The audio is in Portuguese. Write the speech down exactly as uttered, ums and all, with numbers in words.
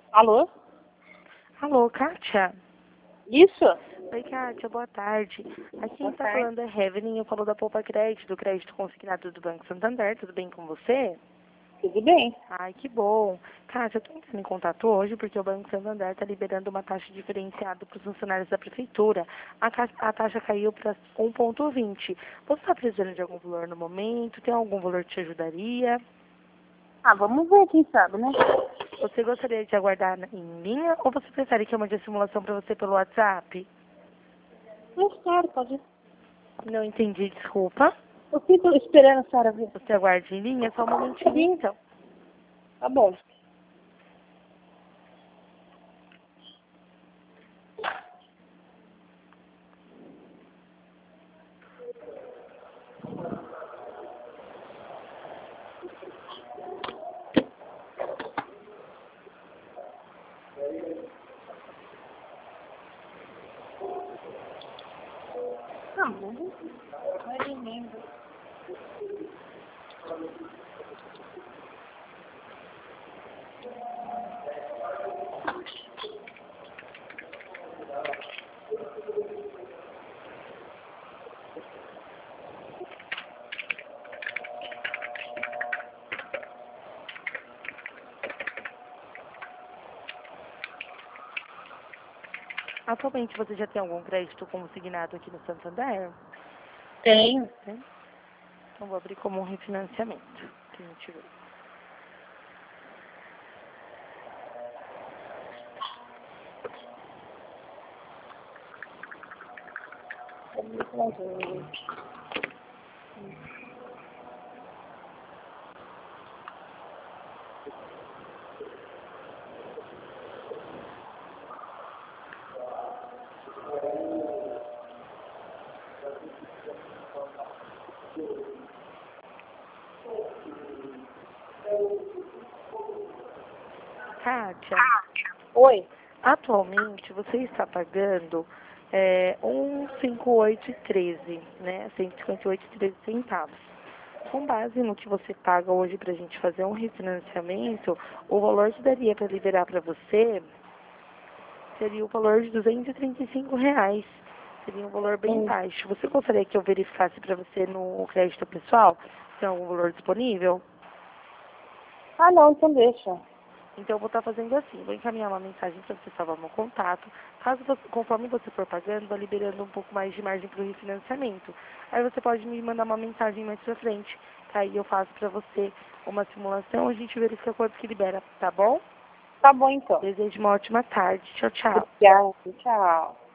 Alô? Alô, Kátia? Isso? Oi, Kátia, boa tarde. Aqui quem Boa está tarde. falando é Heaven, eu falo da Poupa Crédito, do crédito consignado do Banco Santander. Tudo bem com você? Tudo bem? Ai, que bom. Kátia, eu estou entrando em contato hoje porque o Banco Santander está liberando uma taxa diferenciada para os funcionários da prefeitura. A, ca- a taxa caiu para um vírgula vinte. Você está precisando de algum valor no momento? Tem algum valor que te ajudaria? Ah, vamos ver, quem sabe, né? Você gostaria de aguardar na- em linha ou você prefere que eu mande a simulação para você pelo WhatsApp? Mas claro, pode ir. Não entendi, desculpa. Eu fico esperando a senhora ver. Você aguarde em linha, só um momentinho então. Tá bom. Não, vamos ver. Vai remendo. Atualmente você já tem algum crédito consignado aqui no Santander? Tenho. Tem? Então vou abrir como um refinanciamento. Que a gente vê. Kátia, Oi? atualmente você está pagando é, um vírgula cinquenta e oito e treze, né? cento e cinquenta e oito e treze centavos. Com base no que você paga hoje para a gente fazer um refinanciamento, o valor que daria para liberar para você seria o valor de duzentos e trinta e cinco reais. Seria um valor bem Hum. baixo. Você gostaria que eu verificasse para você no crédito pessoal se tem algum valor disponível? Ah, não, então deixa. Então eu vou estar fazendo assim, vou encaminhar uma mensagem para você salvar meu contato. Caso você, conforme você for pagando, vai liberando um pouco mais de margem para o refinanciamento. Aí você pode me mandar uma mensagem mais pra frente, que aí eu faço para você uma simulação, a gente verifica quanto que libera, tá bom? Tá bom, então. Desejo uma ótima tarde. Tchau, tchau. Obrigada. Tchau.